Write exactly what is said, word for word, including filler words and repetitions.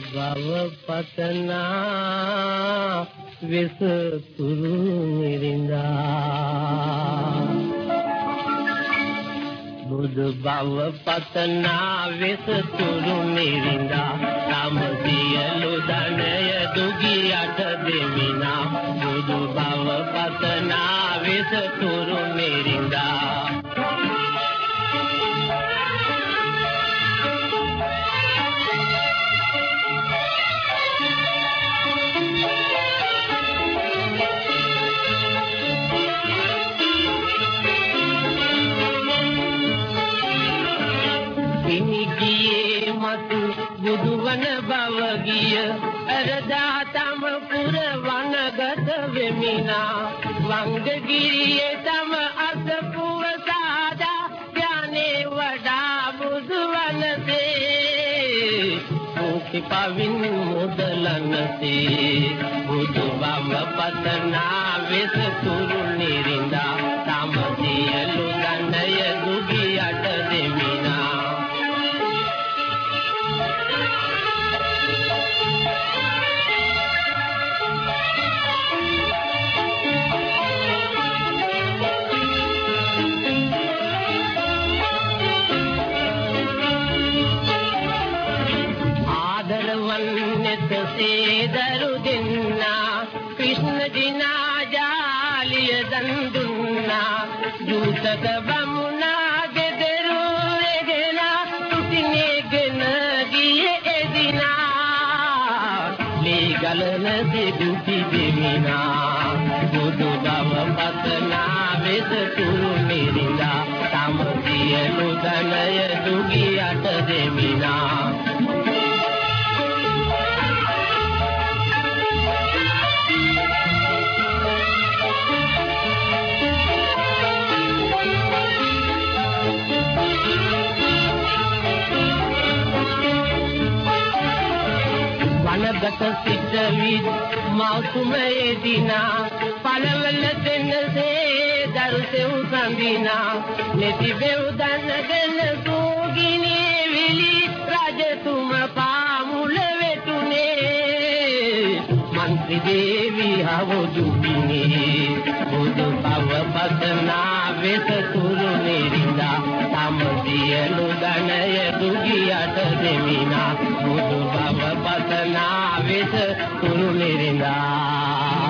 භව පතනා විස තුරු මිරිඳා බුදු භව පතනා විස තුරු මිරිඳා තම සියලු ධනය දුගියට දෙමිනා බුදු භව පතනා විස තුරු මිරිඳා බුදුවන බව ගිය අරදා තම පුර වනගත වෙමිනා වංගගිරියේ තම අසපුව සාදා ඥානේ වඩා බුදුවනසේ මුඛි පවින් මුදලනසේ බුදු බව පතනා වෙස තුරු නිරින්දා තම සියලු ධනය දුගියට දෙමිනා දරු දෙන්නා කෘෂ්ණ දිනා ජාලිය දන් දුන්නා ජූතක බමුණා ගෙදරු රෙගෙනා තුසිනේගෙන ගියේ එදිනා ලී ගලන දෙදුති දෙමිනා බුදු බව පතනා වෙස තුරු මිරිඳා තම සියලු ධනය දුගියට දෙමිනා ගත සිට විත් මෞතුමේ දිනා පළවල දෙන්නසේ දරුසෙව් සඳිනා නැති බෙව් දන්නගෙන සෝගිනේ විලි රජතුම පාමුල වෙතුනේ මන්ත්‍රී දේවි හවුදුනේ බුදු බව පතනා වෙස තුරු නිරින්දා තම සියලු ධනය දුගියට දෙමිනා බුදු බව පතනා වෙස තුරු නිරින්දා